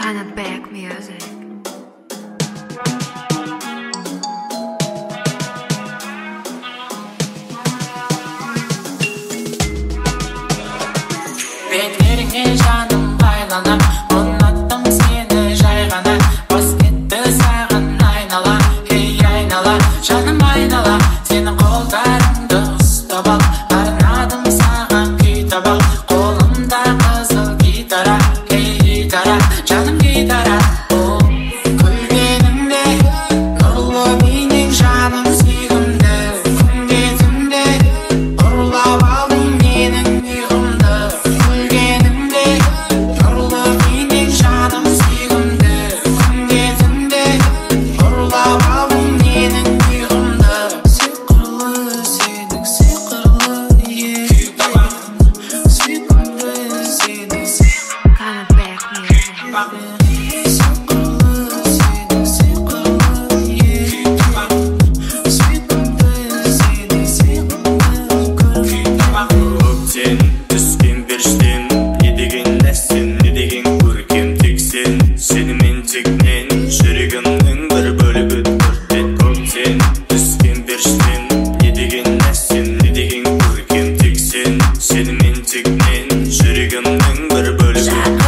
Kinda back music. Betlerine жаным байланып, ұнаттым сені жай ғана. Бас кетті саған айнала, ей айнала, жаным айнала. Сенің қолдарыңды ұстап ал, арнадым саған күй таба. Қолымда қызыл гитара, ей гитара, жаным гитара. Күлгеніңде нұрлы бейнең жаным сүйгімді. Күнде түнде ұрлап алдың менің ұйқымды. Күлгеніңде нұрлы бейнең жаным сүйгімді. Күнде түнде ұрлап алдың менің ұйқымды. Сиқырлы сенің сиқырлы еркің, сүйкімді сенің Kinda back music. сиқырлы сенің сиқырлы еркің, сүйкімді сенің сиқырлы Көктен түскен періштем, не деген нәрсен, не деген көркем. Тек сен, сенімен тек мен, жүрегімнің бір бөлігі төрттен. Көктен түскен періштем, не деген нәрсен, не деген көркем. Тек сен, сенімен тек мен, жүрегімнің бір бөлігі